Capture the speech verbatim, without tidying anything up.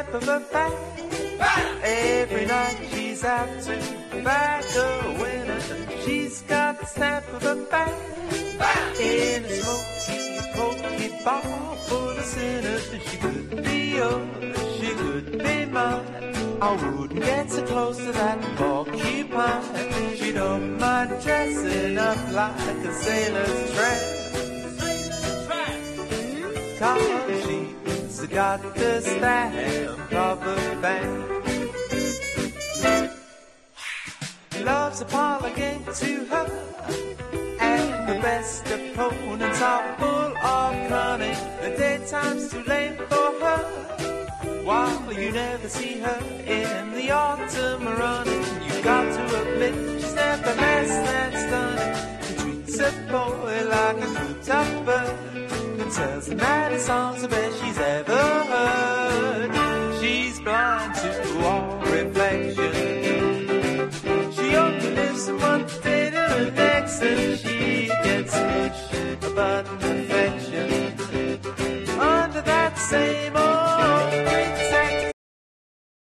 snap of her back. Every night she's out to back a winner. She's got the snap of her back. In a smoky, pokey bar full of sinners. She could be yours, she could be mine. I wouldn't get so close to that porcupine. She don't mind dressing up like a sailor's tramp. Cause she's got the stamp of a fan. Love's a parlor game to her, and the best opponents are full of cunning. The daytime's too late for her, while you never see her in the autumn running. You got to admit she's never less than stunning. She treats a boy like a good bird, and tells him that his song's the best she's ever heard. She's blind to all reflection. She only lives in one day to the next, and she gets pushed a button